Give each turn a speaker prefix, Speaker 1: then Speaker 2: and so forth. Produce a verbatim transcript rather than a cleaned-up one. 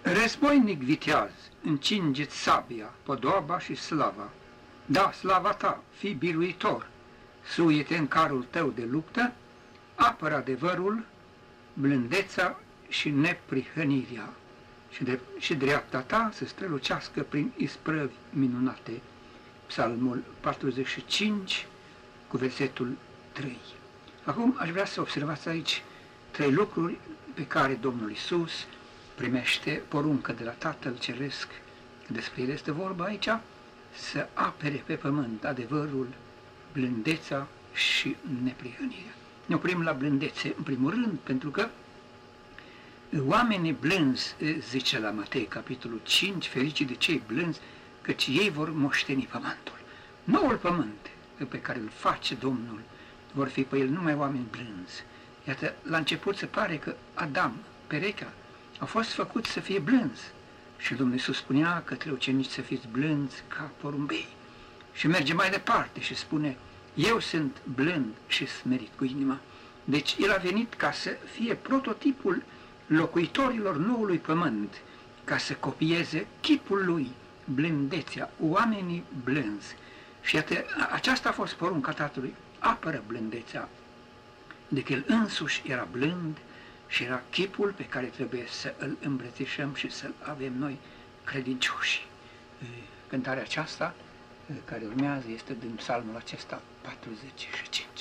Speaker 1: Războinic viteaz, încingeți sabia, podoaba și slava. Da, slava ta, fii biruitor, suie-te în carul tău de luptă, apără adevărul, blândeța și neprihănirea, și, de, și dreapta ta să strălucească prin isprăvi minunate. Psalmul patruzeci și cinci, cu versetul trei. Acum aș vrea să observați aici trei lucruri pe care Domnul Iisus primește poruncă de la Tatăl Ceresc. Despre el este vorba aici, să apere pe pământ adevărul, blândeța și neprihănirea. Ne oprim la blândețe, în primul rând, pentru că oamenii blânzi, zice la Matei, capitolul cinci, fericii de cei blânzi, căci ei vor moșteni pământul. Noul pământ pe care îl face Domnul, vor fi pe el numai oameni blânzi. Iată, la început se pare că Adam, perechea, au fost făcuți să fie blânzi. Și Domnul Iisus spunea către ucenici să fiți blânzi ca porumbei. Și merge mai departe și spune, eu sunt blând și smerit cu inima. Deci el a venit ca să fie prototipul locuitorilor noului pământ, ca să copieze chipul lui, blândețea, oamenii blânzi. Și iată, aceasta a fost porunca Tatălui, apără blândețea, de că el însuși era blând și era chipul pe care trebuie să îl îmbrățișăm și să-l avem noi credincioși. Cântarea aceasta care urmează este din psalmul acesta patruzeci și cinci.